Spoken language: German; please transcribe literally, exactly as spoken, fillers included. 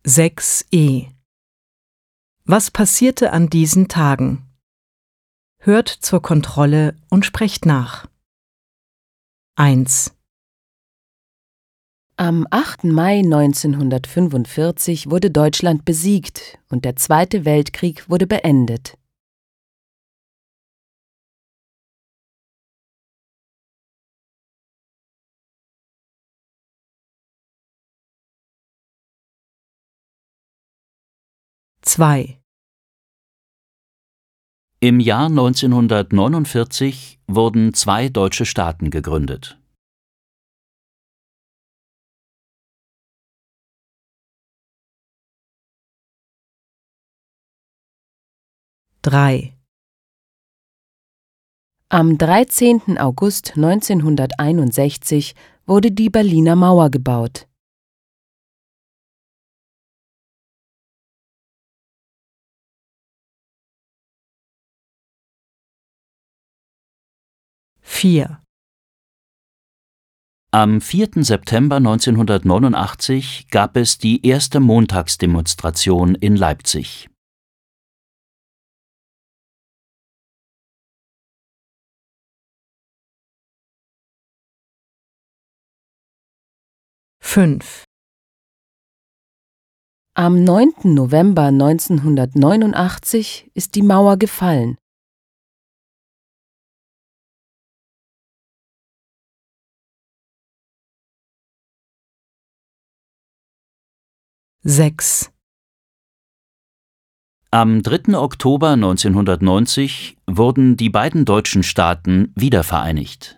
sechs e. Was passierte an diesen Tagen? Hört zur Kontrolle und sprecht nach. eins. Am achten Mai neunzehnhundertfünfundvierzig wurde Deutschland besiegt und der Zweite Weltkrieg wurde beendet. zwei. Im Jahr neunzehnhundertneunundvierzig wurden zwei deutsche Staaten gegründet. drei. Am dreizehnten August neunzehnhunderteinundsechzig wurde die Berliner Mauer gebaut. vier. Am vierten September neunzehnhundertneunundachtzig gab es die erste Montagsdemonstration in Leipzig. fünf. Am neunten November neunzehnhundertneunundachtzig ist die Mauer gefallen. sechs. Am dritten Oktober neunzehnhundertneunzig wurden die beiden deutschen Staaten wiedervereinigt.